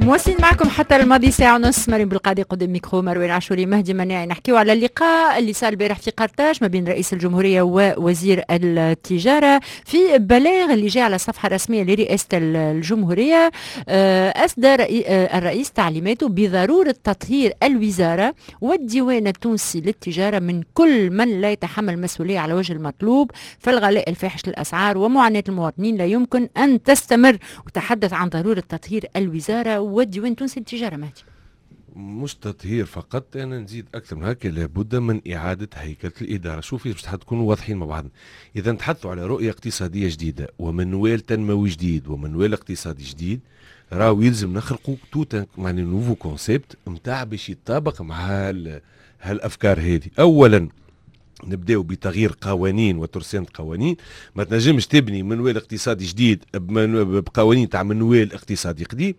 مواصلين معكم حتى الماضي ساعة ونص. مريم بالقاضي قدام ميكرو، مروان عاشوري، مهدي مناعي. نحكيو على اللقاء اللي صار البارح في قرطاج ما بين رئيس الجمهورية ووزير التجارة. في بلاغ اللي جاء على الصفحة الرسمية لرئاسة الجمهورية أصدر الرئيس تعليماته بضرورة تطهير الوزارة والديوان التونسي للتجارة من كل من لا يتحمل مسؤولية على وجه المطلوب، فالغلاء الفاحش للأسعار ومعاناة المواطنين لا يمكن أن تستمر. وتحدث عن ضرورة تطهير الوزارة والديوان التونسي للتجارة. مهدي، مش تطهير فقط، انا نزيد اكثر من هكا، لابد من اعاده هيكله الاداره. شوفي باش تكونوا واضحين مع بعض، اذا نتحدثوا على رؤيه اقتصاديه جديده ومنوال تنموي جديد ومنوال اقتصادي جديد، راهو يلزم نخلقوا توت يعني نوفو كونسيبت نتاع باش يتطابق مع هالافكار هذه. اولا نبداو بتغيير قوانين وترسانة قوانين. ما تنجمش تبني منوال اقتصادي جديد بقوانين تاع منوال اقتصادي قديم.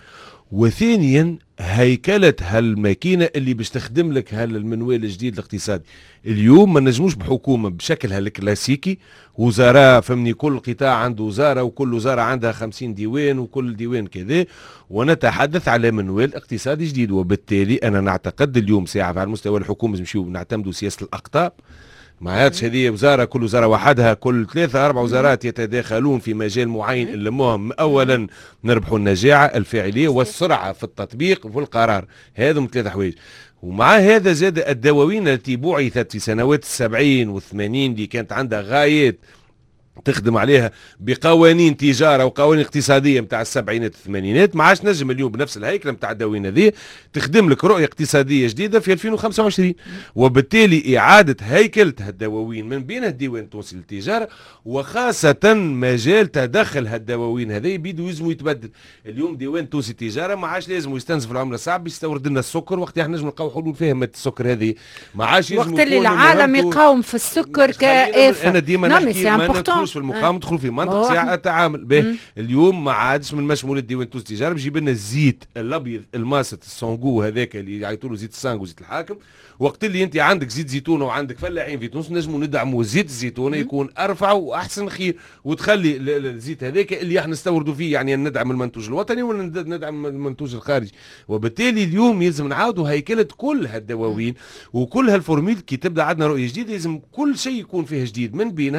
وثانيا هيكلة هالماكينة اللي باش تخدم لك هالمنوال الجديد الاقتصادي. اليوم ما نجموش بحكومة بشكلها الكلاسيكي، وزراء فهمني، كل قطاع عنده وزارة وكل وزارة عندها 50 ديوان وكل ديوان كذا، ونتحدث على منوال اقتصادي جديد. وبالتالي أنا نعتقد اليوم ساعة على المستوى الحكومي نمشيو نعتمدوا سياسة الأقطاب. ما عادش هذه وزاره كل وزاره وحدها، كل 3-4 وزارات يتداخلون في مجال معين. المهم اولا نربحوا النجاعه الفاعليه والسرعه في التطبيق وفي القرار. هذم 3 حوايج. ومع هذا زاد الدواوين التي بعثت في سنوات 70 و80 اللي كانت عندها غايات تخدم عليها بقوانين تجاره وقوانين اقتصاديه نتاع السبعينات والثمانينات، ما عادش نجم اليوم بنفس الهيكله نتاع الدواوين هذه تخدم لك رؤيه اقتصاديه جديده في 2025. وبالتالي اعاده هيكله الدواوين من بينها الديوان التونسي للتجاره، وخاصه مجال تدخل هالدواوين هذه بيدو يلزم يتبدل. اليوم ديوان تونسي للتجاره ما عادش لازم يستنزف العمله الصعب يستورد لنا السكر، وقت احنا نجم نلقاو حلول فيها مات السكر هذه. ما عادش وقت اللي العالم يقاوم في السكر كآفة. انا ديما نحكي في المقام ندخلوا في منطق ساعه التعامل به. اليوم ما عادش من مشمول الديوان التونسي للتجاره بيجيب لنا الزيت الابيض الماسط السونغو هذاك اللي يعيطوا له زيت السانغو زيت الحاكم. وقت اللي انت عندك زيت زيتونه وعندك فلاحين في تونس نجموا ندعموا زيت الزيتونه يكون ارفع واحسن خير، وتخلي الزيت هذاك اللي احنا نستوردوا فيه، يعني ندعم المنتوج الوطني ولا ندعم المنتوج الخارجي. وبالتالي اليوم يلزم نعاودوا هيكله كل هالدواوين وكل هالفورميل. كي تبدا عندنا رؤيه جديده لازم كل شيء يكون فيه جديد،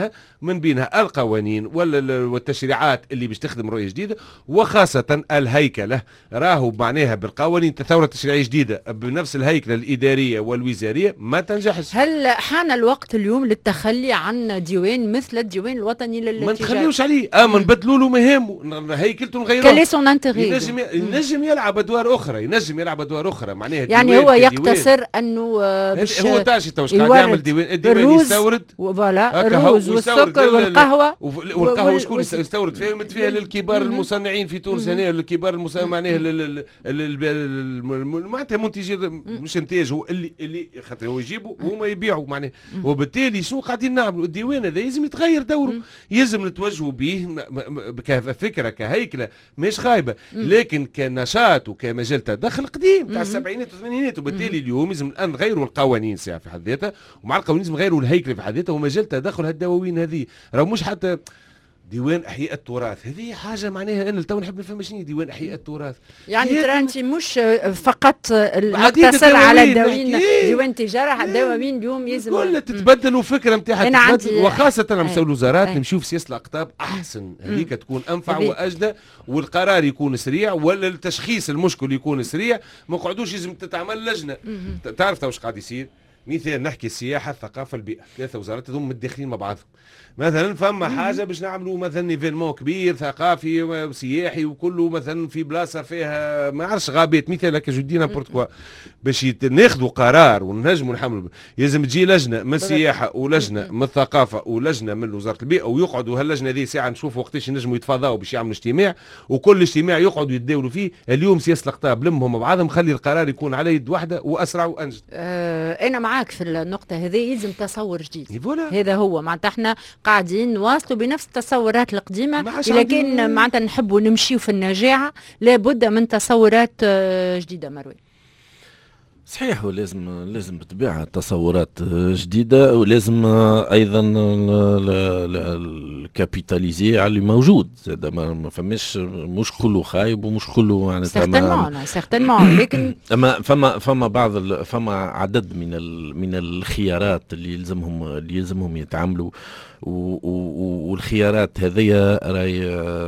من بينها القوانين والتشريعات اللي باش تخدم رؤيه جديده، وخاصه الهيكله. راهو معناها بالقوانين ثوره تشريعيه جديده بنفس الهيكله الاداريه والوزاريه ما تنجحش. هل حان الوقت اليوم للتخلي عن ديوان مثل الديوان الوطني للتجاره؟ ما نخليوش عليه، نبدلوا له مهامه، هيكلته نغيروها. كالي سون انتغي ينجم يلعب ادوار اخرى، معناها يعني هو يقتصر انه باش هو تاشي توش قاعد يعمل الديوان يستورد فوالا الرز والسكر والقهوه. والقهوه شكون يستورد فيها للكبار المصنعين في تونس هنا، للكبار المصنعين معناها معناتها منتجي مش انتاج، هو اللي خاطر هو يجيبوا وهما يبيعوا معناها. وبالتالي شنو قاعدين نعملوا؟ الديوان هذا لازم يتغير دوره، يلزم نتوجهوا به كفكره كهيكله مش خايبه، لكن كنشاط وكمجال تدخل قديم تاع السبعينات والثمانينات. وبالتالي اليوم لازم الان نغيروا القوانين ساعه في حد ذاتها، ومع القوانين لازم نغيروا الهيكله في حد ذاتها ومجال تدخل هالدواوين هذه. راهو مش حتى ديوان احياء التراث هذه حاجه معناها انا تو نحب نفهم شنو ديوان احياء التراث. يعني ترى انت مش فقط نقتصر على ديوان تجاره، الدواوين اليوم يلزم ولا تتبدلوا فكره نتاعها تتبدل، وخاصه لما نمساو الوزارات نمشيو في سياسه الاقطاب احسن، هذيك تكون انفع واجدى، والقرار يكون سريع، ولا التشخيص المشكل يكون سريع. ما نقعدوش لازم تتعمل لجنه. تعرف واش قاعد يصير؟ مثال نحكي السياحه الثقافه البيئه، 3 وزارات هذوم متداخلين مع بعضهم. مثلا فما حاجه باش نعملوا مثلا ايفينمون كبير ثقافي وسياحي وكله مثلا في بلاصه فيها ما عرفش غابات، مثال هكا جو دي نابورت كوا، باش ناخذوا قرار ونجموا نحملوا. لازم تجي لجنه من السياحه ولجنه من الثقافه ولجنه من وزاره البيئه، ويقعدوا هاللجنه هذه ساعه نشوفوا وقتاش ينجموا يتفاضاو باش يعملوا اجتماع، وكل اجتماع يقعدوا يتداولوا فيه. اليوم سياسه الاقطاب لمهم مع بعضهم، خلي القرار يكون على يد واحده واسرع وانجد. انا معاك في النقطه هذه، يلزم تصور جديد. هذا هو معناتها احنا قاعدين نواصلوا بنفس التصورات القديمه، لكن معناتها نحبوا نمشيو في النجاعه لابد من تصورات جديده. مروي صحيح، ولازم بالطبيعة تصورات جديدة، ولازم أيضا الكابيتاليزي على اللي موجود. زاد ما فماش، مش كله خايب ومش كله معناتها سيغتينمون لكن اما فما عدد من الخيارات اللي يلزمهم يتعاملوا، والخيارات هذه راي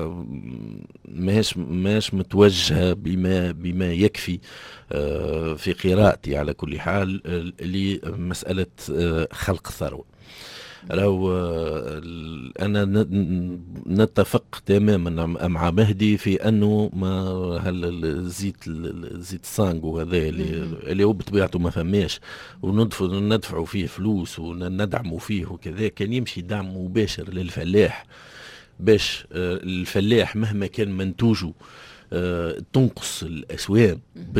ماهيش متوجهه بما يكفي في قراءتي على كل حال لمساله خلق ثروه. لو أنا نتفق تماما مع مهدي في أنه ما زيت السانغو هذا اللي هو بطبيعته ما فماش، وندفعوا فيه فلوس وندعموا فيه وكذا، كان يمشي دعم مباشر للفلاح، باش الفلاح مهما كان منتوجه تنقص الأسوام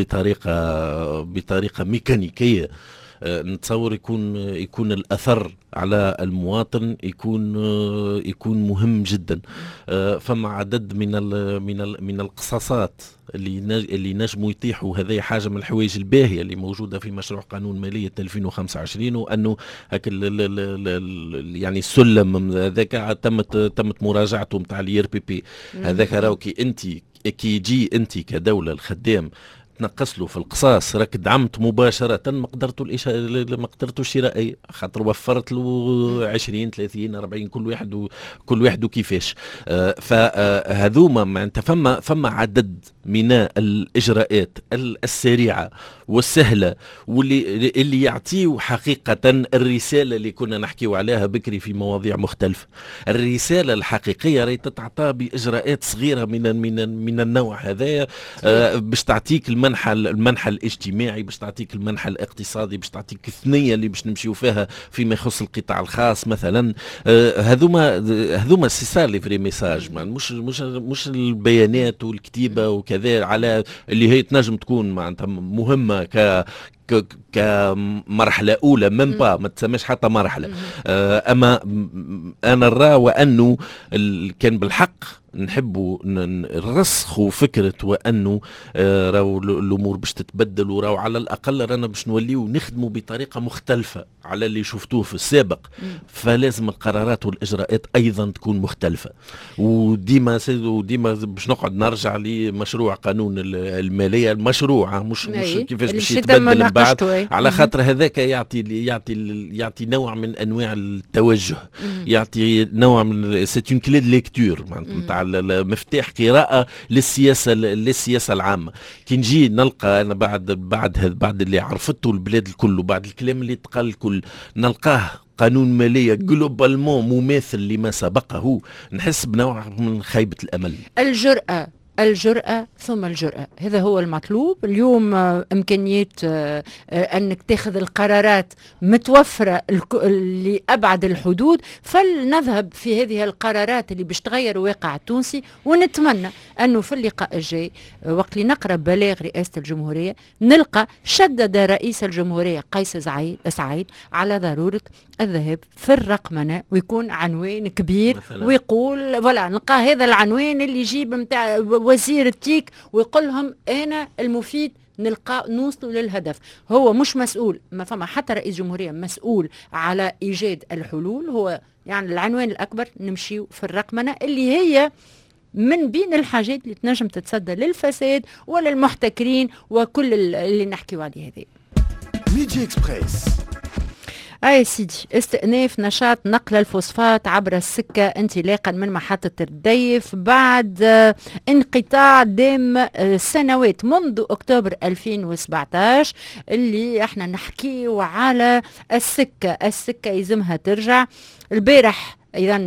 بطريقة ميكانيكية. نتصور يكون الأثر على المواطن يكون مهم جدا. فما عدد من القصاصات اللي نجموا يطيحوا. هذه حاجه من الحوايج الباهيه اللي موجوده في مشروع قانون ماليه 2025، وانه هك يعني السلم هذاك تمت مراجعته نتاع الير بي بي هذاك. راهو كي يجي انت كدوله الخدام تنقص له في القصاص، راك دعمت مباشرة مقدرته الشرائية، خاطر وفرت له 20 30 40 كل واحد كيفاش. فهذوما معناتها فما عدد من الإجراءات السريعة والسهلة واللي يعطيو حقيقة الرسالة اللي كنا نحكيو عليها بكري في مواضيع مختلفة. الرسالة الحقيقية راهي تتعطى بإجراءات صغيرة من النوع هذا، باش تعطيك المنحى الاجتماعي، باش تعطيك المنحى الاقتصادي، باش تعطيك الثنية اللي باش نمشيو فيها فيما يخص القطاع الخاص مثلا. هذوما سي سا لي فري ميساج، مش البيانات والكتيبة وكذا، على اللي هي تنجم تكون معناتها مهمة كمرحلة أولى ما تسميش حتى مرحلة. أما أنا نرى وأنه كان بالحق نحبوا نرسخوا فكرة وأنه راو الأمور باش تتبدل، وراو على الأقل رانا باش نوليو نخدموا بطريقة مختلفة على اللي شفتوه في السابق. فلازم القرارات والإجراءات أيضا تكون مختلفة. وديما باش نقعد نرجع لمشروع قانون المالية، المشروع مش كيفاش باش يتبدل من بعد، على خاطر هذاك يعطي نوع من أنواع التوجه، يعطي نوع من سيت اون كلي دو ليكتور نتاع مفتاح قراءة للسياسة العامة. كي نجي نلقى أنا بعد اللي عرفته البلاد الكل وبعد الكلام اللي تقال الكل، نلقاه قانون مالية جلوبالمون مماثل لما سبقه، نحس بنوع من خيبة الأمل. الجرأة ثم الجرأة، هذا هو المطلوب اليوم. إمكانيات أنك تاخذ القرارات متوفرة لأبعد الحدود، فلنذهب في هذه القرارات اللي باش تغير الواقع التونسي. ونتمنى أنه في اللقاء الجاي وقت اللي نقرأ بلاغ رئاسة الجمهورية نلقى شدد رئيس الجمهورية قيس سعيد على ضرورة الذهاب في الرقمنة، ويكون عنوان كبير مثلاً. ويقول ولا نلقى هذا العنوان اللي يجيب متاع وزير التيك ويقول لهم أنا المفيد نوصلوا للهدف. هو مش مسؤول، ما فما حتى رئيس جمهورية مسؤول على إيجاد الحلول. هو يعني العنوان الأكبر نمشيو في الرقمنة اللي هي من بين الحاجات اللي تنجم تتصدى للفساد ولا المحتكرين وكل اللي نحكيو عليه هذا. ميدي اكسبريس. أي سيدي، استئناف نشاط نقل الفوسفات عبر السكة انطلاقا من محطة الرديف بعد انقطاع دام سنوات منذ أكتوبر 2017 اللي احنا نحكيه على السكة يلزمها ترجع. البارح إذا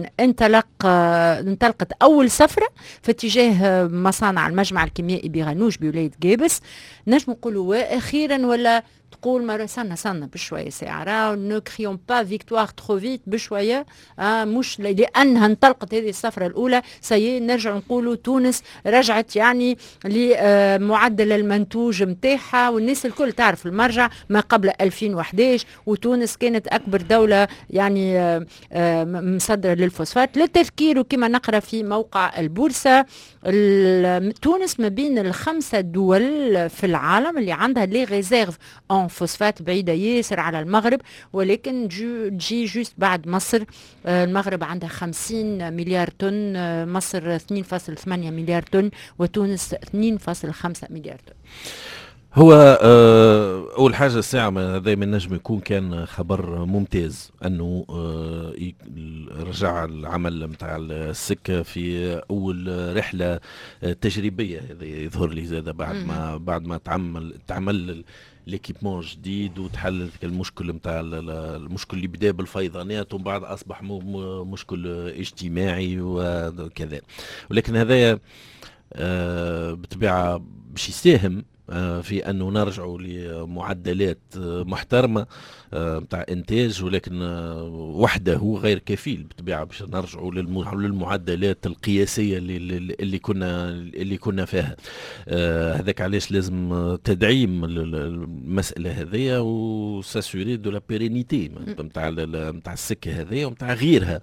انطلقت أول سفرة في اتجاه مصانع المجمع الكيميائي بغنوش بولاية جابس. نجم نقولوا أخيرا ولا تقول مرة سنة بشوية ساعة راهو نو كريون با فيكتوار ترو فيت بشوية مش لأنها انطلقت هذه السفرة الأولى سي نرجع نقولوا تونس رجعت يعني لمعدل المنتوج متاعها، والناس الكل تعرف المرجع ما قبل 2011 وتونس كانت أكبر دولة يعني مصدرة للفوسفات. للتذكير وكما نقرأ في موقع البورصة تونس ما بين الخمسة دول في العالم اللي عندها لي ريزيرف ان فوسفات، بعيدة ياسر على المغرب ولكن تجي جوست بعد مصر. المغرب عندها 50 مليار طن، مصر 2.8 مليار طن وتونس 2.5 مليار طن. هو اول حاجه الساعه هذا من نجم يكون كان خبر ممتاز انه رجع العمل نتاع السكه في اول رحله تجريبيه. هذا يظهر لي زاد بعد ما تعمل ليكيبمون جديد وتحل المشكل نتاع المشكل اللي بدا بالفيضانات ومن بعد اصبح مشكل اجتماعي وكذا، ولكن هذايا بطبيعه باش يساهم في أنه نرجعوا لمعدلات محترمة متاع إنتاج، ولكن وحده غير كفيل بالطبيعة باش نرجعوا للمعدلات القياسية اللي كنا فيها. هذاك علاش لازم تدعيم المسألة هذية وساسوري دو لا بيرينيتي متاع السكة هذية ومتاع غيرها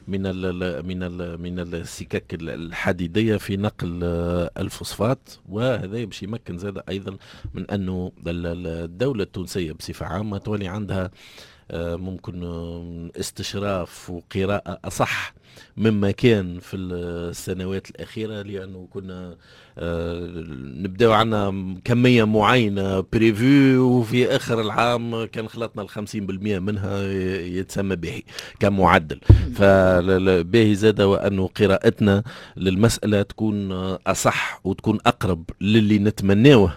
من السكك الحديدية في نقل الفوسفات. وهذا باش يمكن زاد أيضا من أنه الدولة التونسية بصفة عامة تولي عندها ممكن استشراف وقراءة أصح مما كان في السنوات الأخيرة، لأنه كنا نبدأ عنا كمية معينة بريفو وفي آخر العام كان خلطنا 50% منها يتسمى به كمعدل. فباهي زاد وأنه قراءتنا للمسألة تكون أصح وتكون أقرب للي نتمناوه.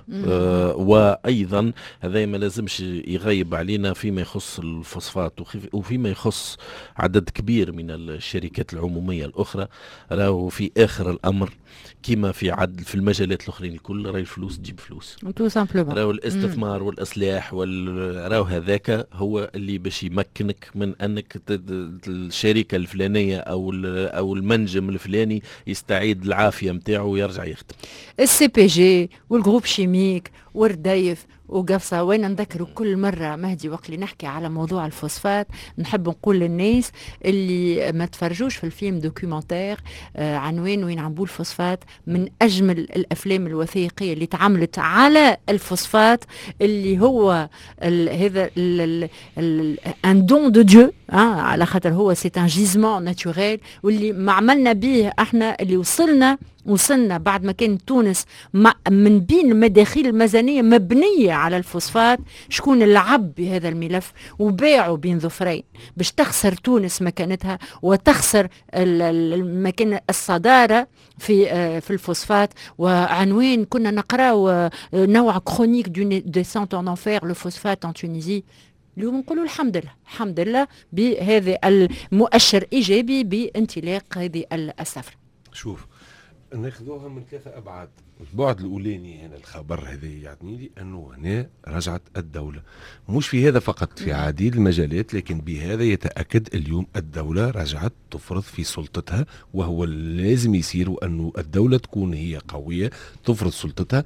وأيضا هذا ما لازمش يغيب علينا فيما يخص الفوسفات وفيما يخص عدد كبير من الشركات العمومية الأخرى. راهو في آخر الأمر كما في المجالات الاخرين الكل راهي الفلوس تجيب فلوس تو سامبلومون. راهو الاستثمار والاصلاح راهو هذاك هو اللي باش يمكنك من انك الشركه الفلانيه او المنجم الفلاني يستعيد العافيه نتاعو ويرجع يخدم. السي بي جي والجروب شيميك والرديف وقفصة. وين نذكروا كل مرة مهدي وقت اللي نحكي على موضوع الفوسفات نحب نقول للناس اللي ما تفرجوش في الفيلم دوكيومنتير عنوان وين عم بول الفوسفات، من أجمل الأفلام الوثائقية اللي تعملت على الفوسفات اللي هو هذا ان دون دو ديو على خاطر هو سي ان جيزمون ناتوريل، واللي ما عملنا به احنا اللي وصلنا بعد ما كان تونس من بين المداخيل الميزانية مبنية على الفوسفات. شكون اللي عب بهذا الملف وباعوا بين ظفرين باش تخسر تونس مكانتها وتخسر مكان الصدارة في الفوسفات. وعنوان كنا نقرأ نوع كرونيك دو ديسانت ان انفير لو فوسفات ان تونيزي. اليوم نقولوا الحمد لله بهذا المؤشر إيجابي بانطلاق هذه السفر. شوف ناخذوها من ثلاثة أبعاد. البعد الأولاني هنا الخبر هذا يعني لي أنه هنا رجعت الدولة، مش في هذا فقط، في عديد المجالات، لكن بهذا يتأكد اليوم الدولة رجعت تفرض في سلطتها، وهو لازم يصير أنه الدولة تكون هي قوية تفرض سلطتها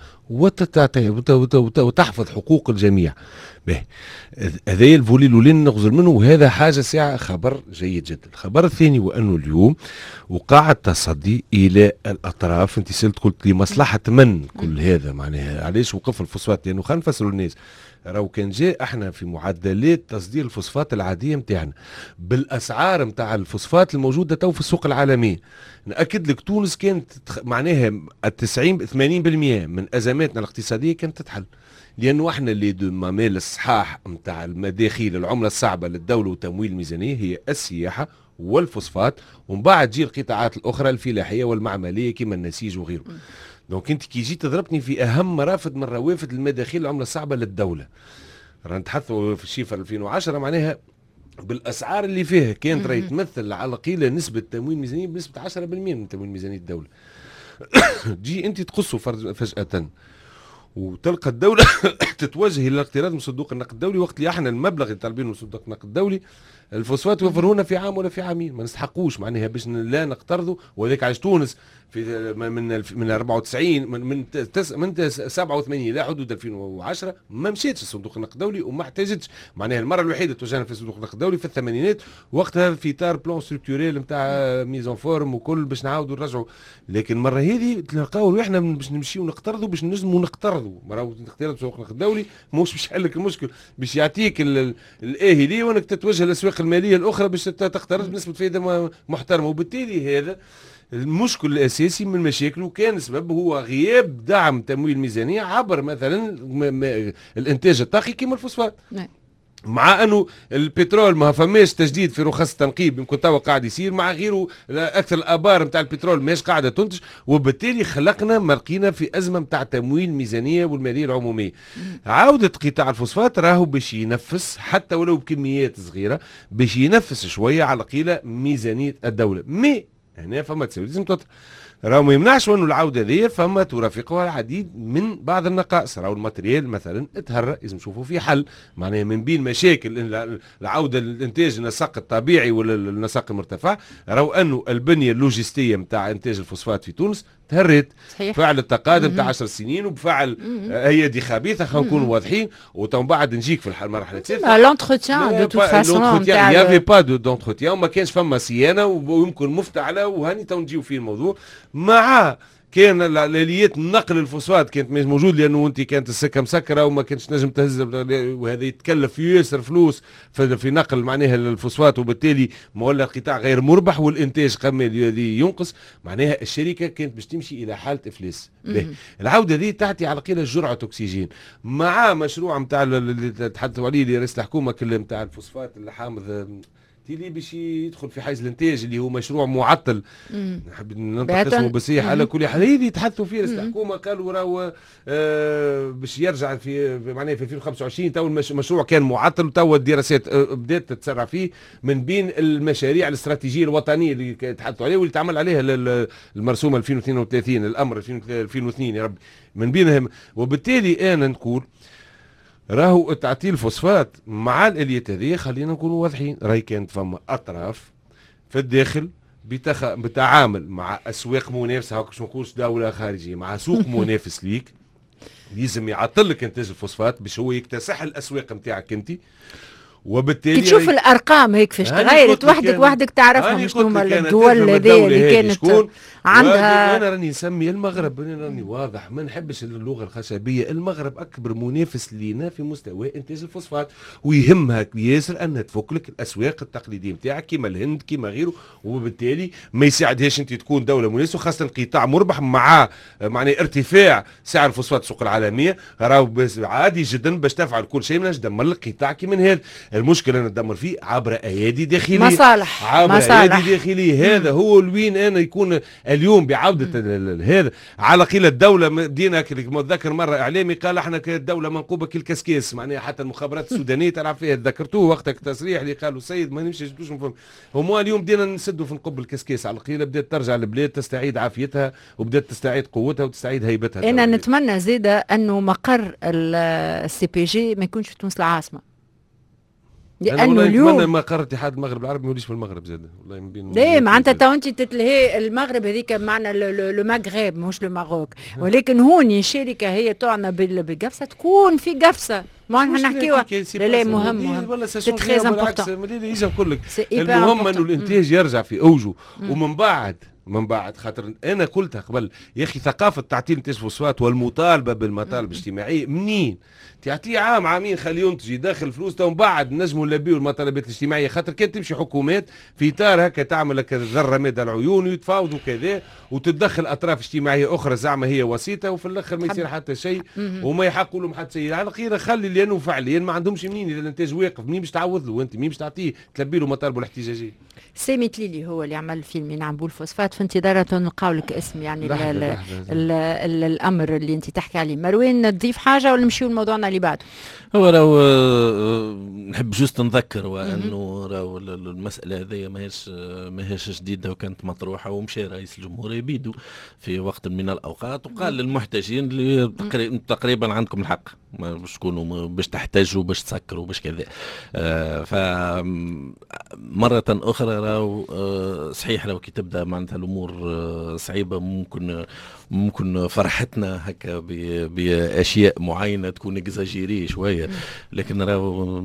وتحفظ حقوق الجميع. هذا الفولي الأولاني نغزل منه، وهذا حاجة ساعة خبر جيد جدا. الخبر الثاني وأنه اليوم وقع التصدي إلى الأطراف. أنت سألت قلت لي مصلحة من كل هذا، معناها علاش وقف الفوسفات؟ لأنه خلينا نفسروا الناس. راهو كان جاء احنا في معدلات تصدير الفوسفات العاديه نتاعنا بالاسعار نتاع الفوسفات الموجوده تو في السوق العالميه، ناكد لك تونس كانت معناها 80% من ازماتنا الاقتصاديه كانت تتحل، لانه احنا اللي دو مامال الصحاح نتاع المداخيل العمله الصعبه للدوله وتمويل الميزانيه هي السياحه والفوسفات، ومن بعد تجي القطاعات الاخرى الفلاحيه والمعمليه كما النسيج وغيره. دونك انت كي جيت تضربني في اهم رافد من روافد المداخيل العمله الصعبه للدوله، رانا نتحدثوا في الشيفر 2010 معناها بالاسعار اللي فيها كانت راهي تمثل على القليله نسبه تمويل ميزانيه بنسبه 10% من تمويل ميزانيه الدوله. تجي انت تقصه فجاه وتلقى الدولة تتوجه إلى الاقتراض من صندوق النقد الدولي، وقت اللي احنا المبلغ اللي طالبينه من صندوق النقد الدولي الفوسفات يوفروه لنا في عام ولا في عامين، ما نستحقوش معناها باش لا نقترضوا. وذلك علاش تونس في من 94 من 87 الى حدود 2010 ما مشيتش لصندوق النقد الدولي وما احتاجتش، معناها المره الوحيده توجهنا في صندوق النقد الدولي في الثمانينات، وقتها في اطار بلان ستركتوريل نتاع ميزون فورم وكل باش نعاودوا نرجعوا. لكن المره هذه تلقاو احنا باش نمشيو نقترضوا باش نجموا نقترضوا، راهو الاقتراض صندوق النقد الدولي مش باش يحل لك المشكل، باش يعطيك الاهليه وانك تتوجه للاسواق الماليه الاخرى باش تقترض بنسبه فائده محترمه. وبالتالي هذا المشكل الاساسي من مشاكله كان سبب هو غياب دعم تمويل الميزانيه عبر مثلا الانتاج الطاقي كما الفوسفات. مع انه البترول ما فماش تجديد في رخص التنقيب، يمكن توا قاعد يصير مع غيره، اكثر الابار نتاع البترول ماهيش قاعده تنتج، وبالتالي خلقنا مرقينا في ازمه نتاع تمويل الميزانيه والماليه العموميه. عوده قطاع الفوسفات راهو باش ينفس حتى ولو بكميات صغيره، باش ينفس شويه على قيله ميزانيه الدوله. هنا فما تساوي لازم تطرح، راهو ما يمنعش انه العوده ذي فما ترافقها العديد من بعض النقائص. راهو الماتريال مثلا اتهرى، لازم نشوفوا في حل، معناها من بين مشاكل العوده للانتاج النسق الطبيعي ولا النسق المرتفع، راهو انه البنيه اللوجستيه نتاع انتاج الفوسفات في تونس تهرت بفعل التقادم تاع 10 سنين وبفعل ايادي خبيثه، خلينا نكونوا واضحين. ومن بعد نجيك في المرحله الثالثه لونتروتيان دو توت فاسون تاع يافي با دونتروتيان، وما كانش فما صيانه ويمكن مفتعله، وهاني تو نجيو في الموضوع. مع كان الاليات نقل الفوسفات كانت مش موجود، لانه انت كانت السكه مسكره وما كانش نجم تهز، وهذا يتكلف ياسر فلوس في نقل معناها الفوسفات، وبالتالي ما ولا القطاع غير مربح والانتاج قمال ينقص. معناها الشركه كانت باش تمشي الى حاله افلاس. العوده دي تعطي على قيله جرعه اكسجين، مع مشروع نتاع اللي تحدثوا عليه اللي رئيس الحكومه نتاع الفوسفات اللي حامض تيلي باش يدخل في حيز الانتاج اللي هو مشروع معطل. نحب ننطق اسمه بصيح على كل حال. اللي يتحدثوا فيه رئيس الحكومه قالوا راهو باش يرجع في معناها في 2025. تو المشروع كان معطل، وتو الدراسات بدات تتسرع فيه من بين المشاريع الاستراتيجيه الوطنيه اللي تحدثوا عليها واللي تعمل عليها المرسومه 2032 الامر 2002 يا رب من بينهم. وبالتالي انا نقول راهو تعطيل الفوسفات مع الاليات هذه، خلينا نكونوا واضحين، راهي كانت فما اطراف في الداخل بتعامل مع اسواق منافسه، هاك باش ما نقولش دوله خارجيه، مع سوق منافس ليك لازم يعطل لك انتاج الفوسفات باش هو يكتسح الاسواق نتاعك انت. وبالتالي تشوف الارقام هيك فاش تغيرت وحدك تعرفهم شنو هما الدول اللي كانت عندها. انا راني نسمي المغرب، انا راني واضح، ما نحبش اللغه الخشبيه. المغرب اكبر منافس لينا في مستوى انتاج الفوسفات، ويهمها ياسر ان تفك لك الاسواق التقليديه نتاعك كيما الهند كيما غيره، وبالتالي ما يساعدهاش انت تكون دوله منافسه، وخاصه قطاع مربح مع معنى ارتفاع سعر الفوسفات السوق العالميه. راهو عادي جدا باش تفعل كل شيء مناش دمر لك قطاع كيما هذا. المشكله انا ندمر فيه عبر ايادي داخليه، مصالح ايادي داخليه. هذا هو الوين انا يكون اليوم بعوده هذا على قيل الدوله. بدينا متذكر مره اعلامي قال احنا كدوله منقوبه كالكسكاس، معناها حتى المخابرات السودانيه تلعب فيها. ذكرتوه وقتك التصريح اللي قالوا السيد ما نمشيش هما اليوم بدينا نسدوا في نقب الكسكاس على قيل، بدات ترجع البلاد تستعيد عافيتها وبدات تستعيد قوتها وتستعيد هيبتها. انا نتمنى زياده انه مقر السي بي جي ما يكونش في تونس العاصمه، لانه اليوم مقر اتحاد المغرب العربي ما يوليش في المغرب زاد والله من بين ليه معناتها تو انت تتلهي المغرب هذيك معنى لو مغرب مش لو ماروك، ولكن هوني شركه هي تعنى بالقفصه تكون في قفصه. ما نحكيوها لا مهم سي تري امبورطون. المهم انه الانتاج يرجع في اوجه. ومن بعد خاطر انا قلتها قبل يا اخي، ثقافه تعطيل انتاج الفوسفات والمطالبه بالمطالب الاجتماعيه منين تعطيه عام عامين خليه ينتج يدخل فلوس، ومن بعد نجموا نلبيوا المطالبات الاجتماعيه. خاطر كان تمشي حكومات في اطار هكا تعمل لك ذره مدى العيون ويتفاوضوا كذا وتتدخل اطراف اجتماعيه اخرى زعما هي وسيطه، وفي الاخر ما يصير حتى شيء وما يحقوا لهم حتى شيء. على خير خلي فعليا ما عندهمش منين، اذا الانتاج واقف منين باش تعوض له انت، منين باش تعطيه تلبي له مطالبه الاحتجاجيه. سامي تليلي هو اللي عمل فيلم ينعبوا الفوسفات، في انتظار نلقاو لك اسم يعني الامر اللي انت تحكي عليه. مروان تضيف حاجه ولا نمشيو لموضوعنا اللي بعده؟ هو راهو نحب جوست نذكر وانه راهو المساله هذه ماهيش جديده وكانت مطروحه، ومشى رئيس الجمهوريه بيدو في وقت من الاوقات وقال للمحتجين اللي تقريبا عندكم الحق باش تكونوا باش تحتاجوا باش تسكروا باش كذا. مرة أخرى راهو صحيح راهو كي تبدا معناتها الأمور صعيبة، ممكن فرحتنا هكا بأشياء معينة تكون اكزاجيري شوية، لكن راهو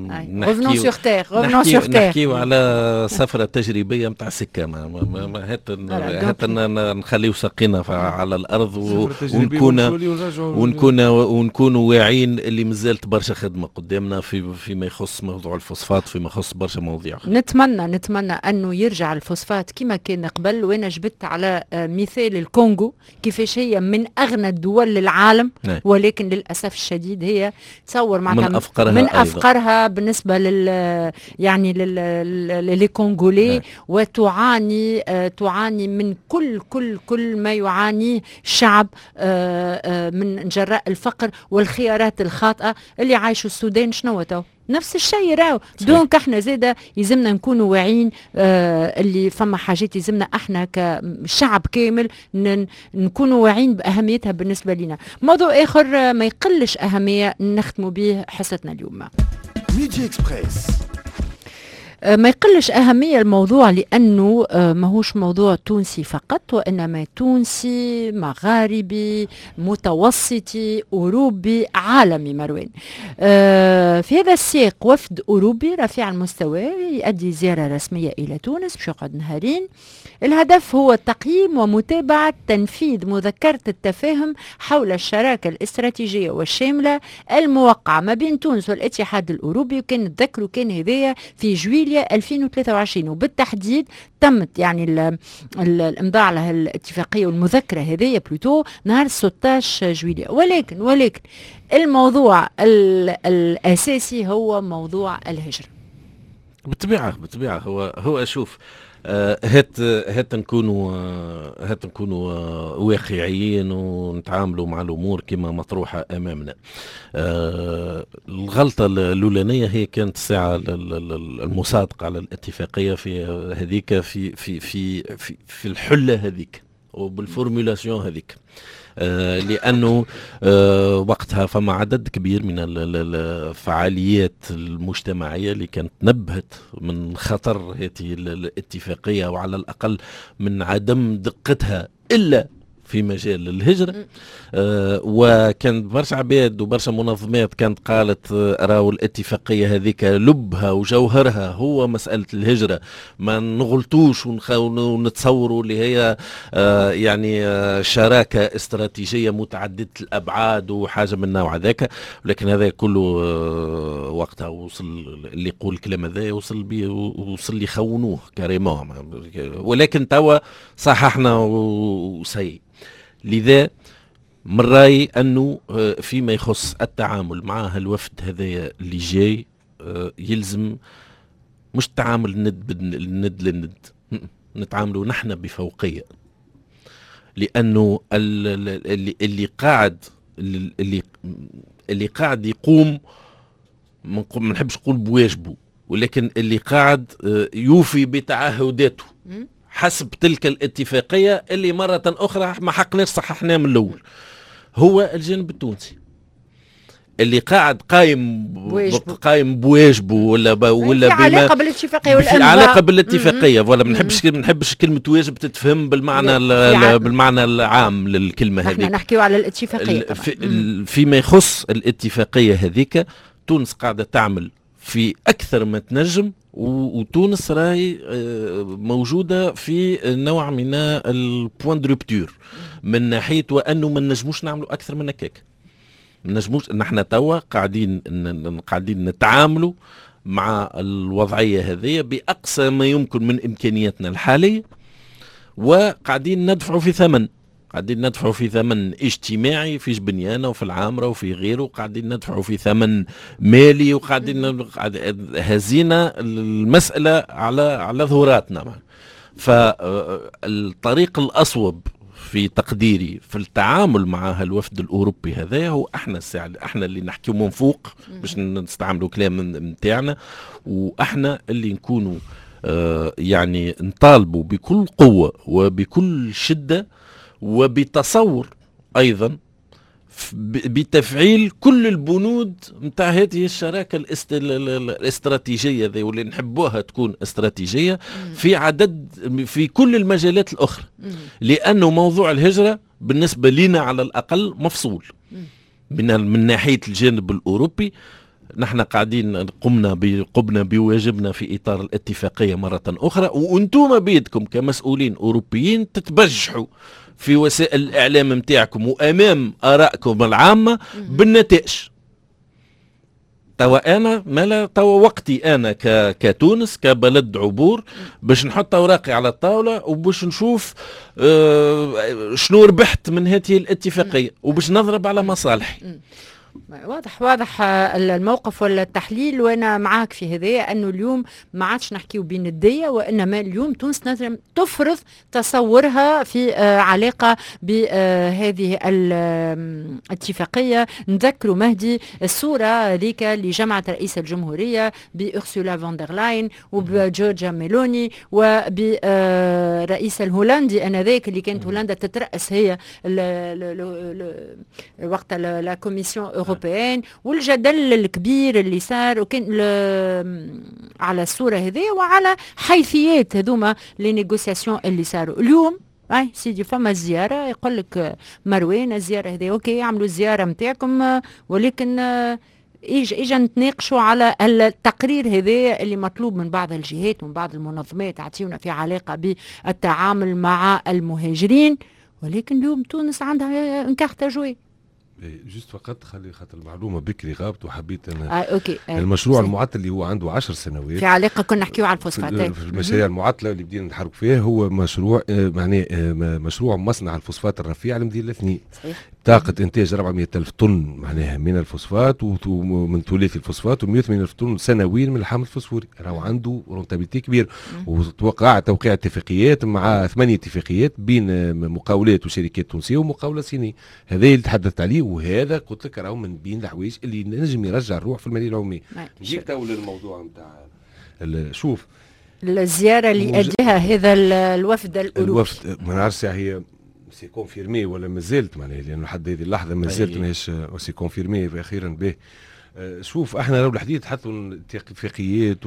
نحكيو على سفرة تجريبية نتاع سكة، هات نخليو ساقينا على الأرض ونكون واعيين اللي مازالت برشا خدمة قدامنا فيما يخص موضوع الفوسفات، فيما يخص برشا مواضيع. نتمنى أنه يرجع الفوسفات كما كان قبل. وأنا جبت على مثال الكونغو كيفاش هي من أغنى الدول العالم، ولكن للأسف الشديد هي تصور معناتها من أفقرها بالنسبة يعني للكونغولي، وتعاني من كل ما يعانيه الشعب من جراء الفقر والخيارات الخاطئة اللي عايشوا السودان. شنو تو نفس الشيء راهو. دونك احنا زاده يلزمنا نكونوا واعيين اللي فما حاجات يلزمنا احنا كشعب كامل نكونوا واعيين باهميتها بالنسبه لنا. موضوع اخر ما يقلش اهميه نختموا به حصتنا اليوم، ميدي اكسبريس. ما يقلش أهمية الموضوع لأنه ماهوش موضوع تونسي فقط، وإنما تونسي مغاربي متوسطي أوروبي عالمي. مروان في هذا السياق وفد أوروبي رفيع المستوى يؤدي زيارة رسمية إلى تونس باش يقعد نهارين. الهدف هو تقييم ومتابعة تنفيذ مذكرة التفاهم حول الشراكة الاستراتيجية والشاملة الموقعة ما بين تونس والاتحاد الأوروبي، وكان تذكروا كان هذايا في جويلية 2023، وبالتحديد تمت يعني الامضاء على الاتفاقية والمذكرة هذية بلوتو نهار 16 جويلية. ولكن الموضوع الأساسي هو موضوع الهجرة. بالطبيعة هو شوف، هات نكونوا واقعيين ونتعاملوا مع الامور كما مطروحه امامنا. الغلطه الاولانيه هي كانت الساعه المصادقه على الاتفاقيه في هذيك في الحله هذيك وبالفورمولاسيون هذيك، لأنه وقتها فما عدد كبير من الفعاليات المجتمعية اللي كانت نبهت من خطر هذه الاتفاقية، وعلى الأقل من عدم دقتها إلا في مجال الهجرة. وكان برشا عباد وبرشا منظمات كانت قالت راهو الاتفاقية هذيك لبها وجوهرها هو مسألة الهجرة، ما نغلطوش ونتصوروا اللي هي يعني شراكة استراتيجية متعددة الأبعاد وحاجة من النوع ذاك. ولكن هذا كله وقتها وصل اللي يقول الكلام هذا وصل اللي يخونوه كاريمون، ولكن توا صححنا وسيء. لذا من رأيي أنه فيما يخص التعامل مع الوفد هذا اللي جاي يلزم مش التعامل الند للند، نتعاملوا نحن بفوقية، لأنه اللي قاعد يقوم ما نحبش نقول بواجبه، ولكن اللي قاعد يوفي بتعهداته حسب تلك الاتفاقية اللي مرة أخرى ما حقناش صححناه من الأول، هو الجانب التونسي اللي قاعد قايم بواجبه ولا في علاقة بالاتفاقية والأنباء، في علاقة بالاتفاقية. ولا ما نحبش كلمة واجب تتفهم بالمعنى العام للكلمة هذه. احنا نحكيو على الاتفاقية فيما يخص الاتفاقية هذيك تونس قاعدة تعمل في أكثر ما تنجم، وتونس راهي موجودة في نوع من البوان دو روبتور من ناحية وأنه ما نجموش نعملوا أكثر من هكاك. ما نجموش نحن توا قاعدين نتعاملوا مع الوضعية هذه بأقصى ما يمكن من إمكانياتنا الحالية، وقاعدين ندفعوا في ثمن قاعدين ندفعوا في ثمن اجتماعي في جبنيانة وفي العامرة وفي غيره، قاعدين ندفعوا في ثمن مالي، وقاعدين هزينا المسألة على ظهوراتنا. فالطريق الأصوب في تقديري في التعامل مع هالوفد الأوروبي هذا هو احنا اللي نحكيو من فوق باش نستعملوا كلام متاعنا، واحنا اللي نكونوا يعني نطالبوا بكل قوة وبكل شدة وبتصور أيضا بتفعيل كل البنود متاع هذه الشراكة الاستراتيجية ذي واللي نحبوها تكون استراتيجية في كل المجالات الأخرى، لأنه موضوع الهجرة بالنسبة لنا على الأقل مفصول من ناحية الجانب الأوروبي. نحن قاعدين قمنا بواجبنا في إطار الاتفاقية مرة أخرى، وأنتم بيدكم كمسؤولين أوروبيين تتبجحوا في وسائل الإعلام متاعكم وأمام آرائكم العامة بالنتائج. توا وقتي أنا كتونس كبلد عبور باش نحط أوراقي على الطاولة وباش نشوف شنو ربحت من هذه الاتفاقية وباش نضرب على مصالحي. واضح الموقف والتحليل، وانا معاك في هذا، انه اليوم ما عادش نحكيو بندية، وانما اليوم تونس لازم تفرض تصورها في علاقة بهذه الاتفاقية. نذكروا مهدي الصورة ذيك اللي جمعت رئيس الجمهورية بأرسولا فوندرلاين وبجورجيا ميلوني وبرئيس الهولندي انذاك اللي كانت هولندا تترأس هي وقت لا كوميسيون اوروبيين، والجدل الكبير اللي صار وكان على الصورة هذه وعلى حيثيات هذوما لي نيغوسياسيون اللي صاروا اليوم. اي سيدي فما زيارة يقول لك مروان الزيارة هذه اوكي عملوا الزيارة متاعكم، ولكن اجا نتناقشوا على التقرير هذا اللي مطلوب من بعض الجهات ومن بعض المنظمات عطيونا في علاقة بالتعامل مع المهاجرين، ولكن اليوم تونس عندها انكارت جوي. جست فقط خاطر المعلومه بكري غابت وحبيت انا أوكي. المشروع المعطل اللي هو عنده 10 سنوات في علاقه كنا نحكيو على الفوسفاتات في المشاريع المعطله اللي بدينا نتحرك فيها، هو مشروع معناه مشروع مصنع الفوسفات الرفيع لمدينه الاثنين، طاقة إنتاج 400,000 طن معناها من الفوسفات ومن ثلاثي الفوسفات و180,000 طن سنويا من الحامض الفوسفوري. راهو عنده رونتابيلتي كبير، وتوقع توقيع اتفاقيات مع 8 اتفاقيات بين مقاولات وشركات تونسية ومقاولة صينية. هذا اللي تحدثت عليه، وهذا قلت لك راهو من بين الحوايج اللي نجم يرجع الروح في المالية العمومية. نجيك تو للموضوع نتاع شوف الزيارة اللي أديها هذا الوفد الأوروبي. الوفد ما نعرفش هي سي كونفيرمي ولا مازالت معناها، لانه لحد هذه اللحظه مازالت ماهيش سي كونفيرمي اخيرا به. شوف احنا لو الحديث حطوا اتفاقيات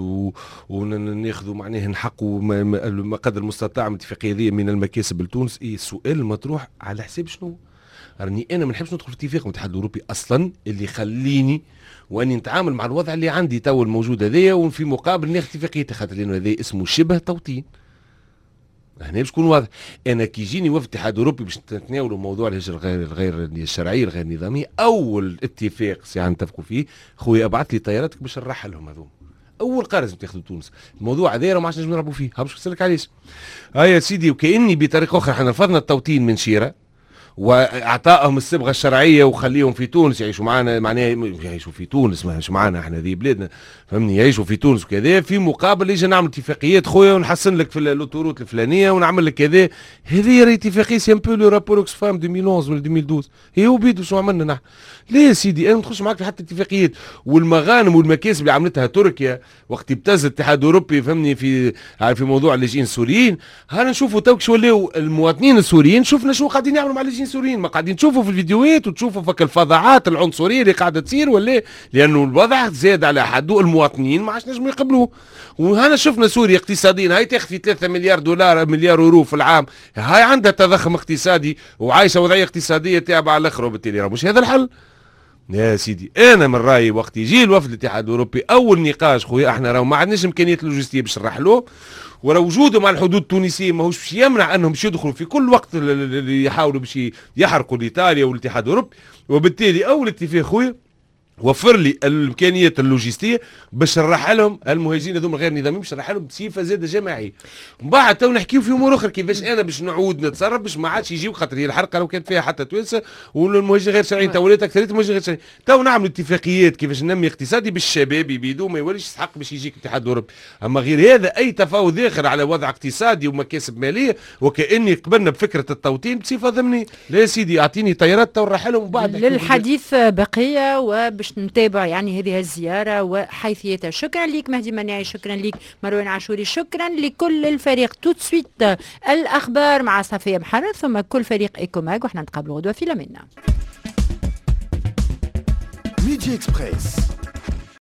وناخذوا معناها نحقوا ما قدر المستطاع من الاتفاقيه هذه من المكاسب لتونس. السؤال المطروح على حساب شنو؟ راني انا ما نحبش ندخل في اتفاق مع الاتحاد الاوروبي اصلا اللي يخليني واني نتعامل مع الوضع اللي عندي تو الموجود هذايا، وفي مقابل ناخذ اتفاقيتي، خاطر لانه هذا اسمه شبه توطين. هنا باش يكون واضح، انا كي يجيني وفد الاتحاد الاوروبي باش نتناولوا موضوع الهجره الغير الشرعيه الغير نظاميه، اول اتفاق ساعه نتفقوا فيه خويا ابعث لي طياراتك باش نرحلهم هذوما. اول قرار لازم تاخذوا تونس، الموضوع هذا ما عادش نجم نلعبوا فيه، باش نسالك علاش. يا سيدي، وكاني بطريقه اخرى احنا رفضنا التوطين من شيره واعطائهم الصبغه الشرعيه وخليهم في تونس يعيشوا معنا، معناها يعيشوا في تونس ما يعيشوا معنا احنا ذي بلادنا، فهمني، يعيشوا في تونس وكذا، في مقابل يجي نعمل اتفاقيات خويا ونحسن لك في الاوتوروت الفلانيه ونعمل لك كذا. هذه راهي اتفاقيه سي ان بو لو رابور اوكسفام 2011 ولا 2012، هي هو بيدو شو عملنا نحن. ليه يا سيدي انا ما ندخلش معاك في حتى اتفاقيات. والمغانم والمكاسب اللي عملتها تركيا وقت ابتز الاتحاد الاوروبي فهمني في موضوع اللاجئين السوريين، هانا نشوفوا توكش ولاو المواطنين السوريين، شفنا شو قاعدين يعملوا مع اللاجئين السوريين، ما قاعدين تشوفوا في الفيديوهات وتشوفوا فك الفظاعات العنصريه اللي قاعده تصير، ولا لانه الوضع زاد على حده، المواطنين ما عادش نجموا يقبلوه. وهنا شفنا سوريا اقتصاديا هاي تاخذ في 3 مليار دولار مليار يورو في العام، هاي عندها تضخم اقتصادي وعايشه وضعيه اقتصاديه تابعه على الاخر، وبالتالي مش هذا الحل يا سيدي. انا من رايي وقت يجي الوفد الاتحاد الاوروبي اول نقاش خويا، احنا راهو ما عندناش امكانيات لوجستيه باش نرحلوه، ولا وجودهم على الحدود التونسيه ماهوش باش يمنع انهم باش يدخلوا في كل وقت اللي يحاولوا باش يحرقوا ايطاليا والاتحاد الاوروبي. وبالتالي اول اتفاق خويا وفر لي الامكانيات اللوجستيه باش نرحلهم المهاجرين هذوما غير نظاميين، باش نرحلهم بصفه زاده جماعيه. ومن بعد تو نحكيو في امور اخرى كيفاش انا باش نعود نتصرف باش ما عادش يجيو، خاطر هي الحرقه لو كانت فيها حتى توانسه والمهاجرين غير شرعيين، تو ولات اكثريه المهاجرين غير شرعيين. تو نعملوا اتفاقيات كيفاش ننمي اقتصادي بالشباب يبيدوا ما يوليش يستحق باش يجيك الاتحاد الاوروبي. اما غير هذا اي تفاوض اخر على وضع اقتصادي ومكاسب ماليه وكاني قبلنا بفكره التوطين بصفه ضمنيه. لا يا سيدي اعطيني طيارات تو نرحلهم وبعد للحديث بقيه وباش نتابع يعني هذه الزيارة وحيثيتها. شكرا لك مهدي مناعي، شكرا لك مروان عاشوري، شكرا لكل الفريق. تو سويت الأخبار مع صفية محرر ثم كل فريق إيكوماج، وإحنا نتقابلوا غدوة في لمنا. ميدي إكسبريس.